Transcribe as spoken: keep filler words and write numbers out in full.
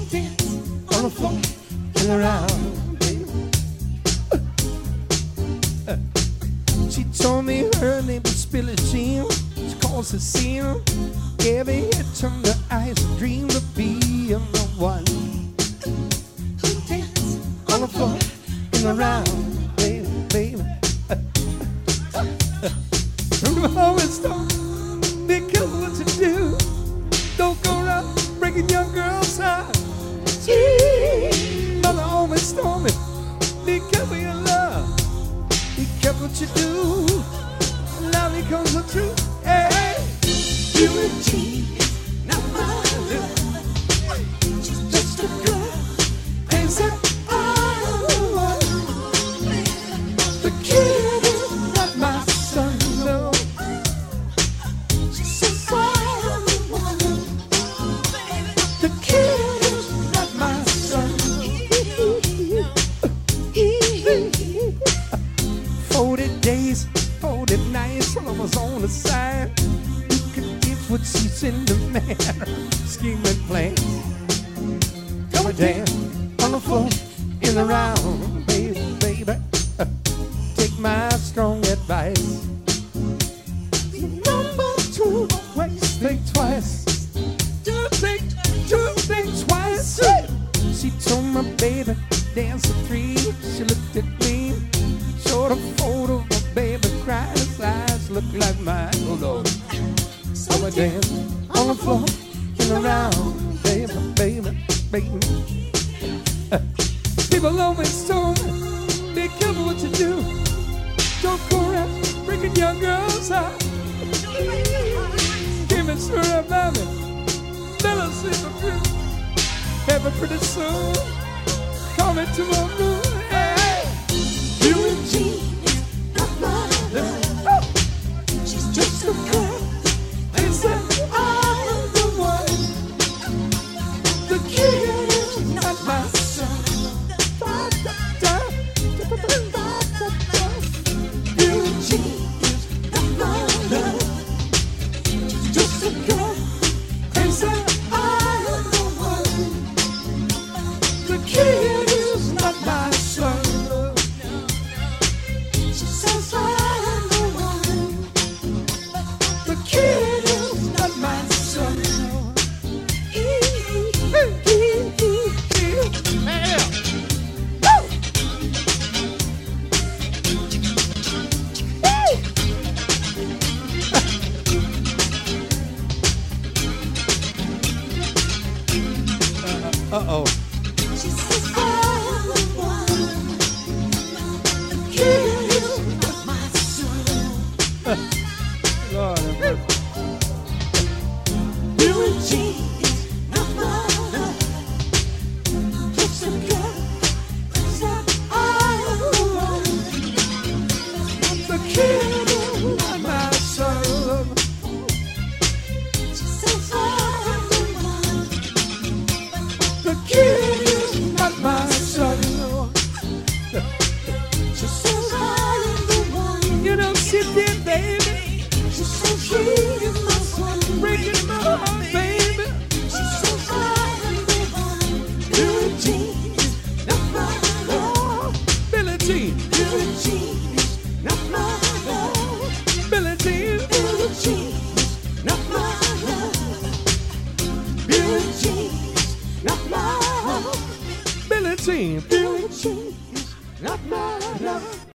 dance on the floor and around, baby. She told me her name was Billie Jean. She calls the scene. Every hit turned the eyes and dreamed of being the one who dance on the floor and around, baby, baby. Remember always told me, be careful what you do. Don't go around breaking young girls' hearts. Gee, mother always told me, be careful your love. Be careful what you do. Now becomes the truth. Hey, hey. You and she, not my love. She's just a girl. They said I'm the one. The kid is not my son, no. She says I'm the one. The kid is not my son. Forty days, forty nights, I was on the side. What she's in the man, scheming plans. Come and dance on the floor in the round, baby, baby. Take my strong advice. Number two, always think twice. Do think, do think twice. She told my baby dance a three. She looked at me, showed a photo of my baby, cried. His eyes looked like mine. Oh Lord. So I dance on the floor and around, baby, baby, baby. Uh, people always told me, be careful what you do. Don't go around breaking young girls' hearts. Give it to her, baby. Let her see the truth. Every pretty soon, come into my room. Hey, you and Jean, not my love. She's just a girl. They said I'm the one. The kid is not my son. You and she is not my love. She's just a girl. They said I'm the one. The kid is not my son. She says I'm the one. The kid is not my son. Uh oh. She says I'm the one. The kid is not my son. Lord have mercy. You and she is not my love. Just a girl. Said I'm the one. The kid is not my son. She says I'm the one. The kid is not my son. She says I'm the one. You don't sit there, baby. She says she is my son. Breaking my heart, baby. She says I'm the one. You and Jean is not my love. Billie Jean. You and Jean is not my love. Billie Jean. Billie Jean is not my love. Billie Jean is not my love. Billie Jean. Billie Jean is not my love.